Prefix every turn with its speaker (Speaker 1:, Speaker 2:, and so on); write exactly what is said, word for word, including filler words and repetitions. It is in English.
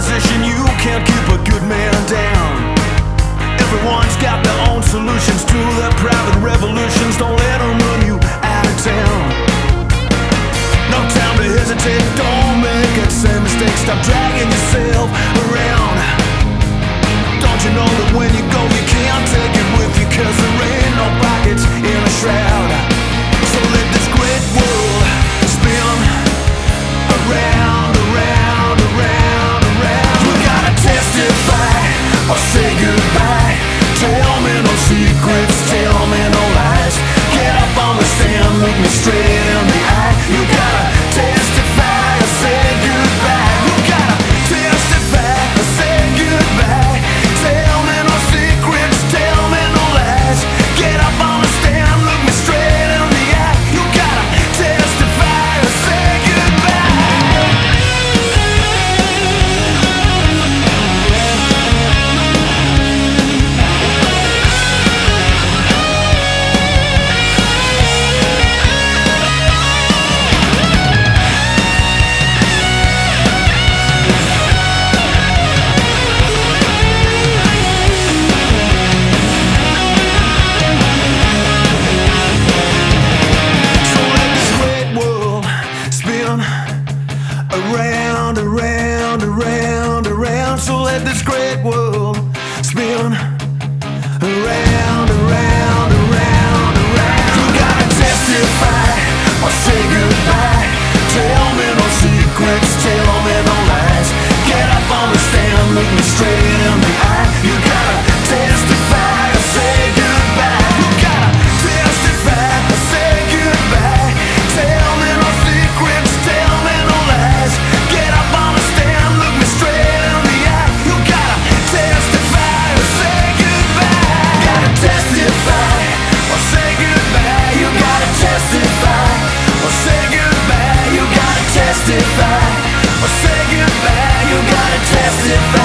Speaker 1: position, you can't keep a good man down. Everyone's got their own solutions to their private revolutions. Don't let them run you out of town. No time to hesitate, don't make the same mistake. Stop dragging yourself around. Don't you know that when you go you can't take it with you, cause there ain't no pockets in a shroud. So let this great world spin around, around, around, around. You gotta testify or say goodbye. Tell me no secrets, tell me no lies. Get up on the stand, look me straight in the eye. You gotta testify or say goodbye. You gotta testify or say goodbye. Tell me no secrets, tell me no lies. Get up on the stand, look me straight in the eye. You gotta testify or say goodbye. Around, around, around, around. So let this great world spin around, around, around, around. You gotta testify or say goodbye. Tell me no secrets, tell me no lies. Get up on the stand, look me straight in the eye. You gotta testify or say goodbye. You gotta testify or say goodbye. Tell me no secrets, tell me no lies. Get up on the stand, look me straight in the eye. You gotta testify or say goodbye. Gotta testify or say goodbye. You gotta testify or say goodbye. You gotta testify or say goodbye. You gotta testify.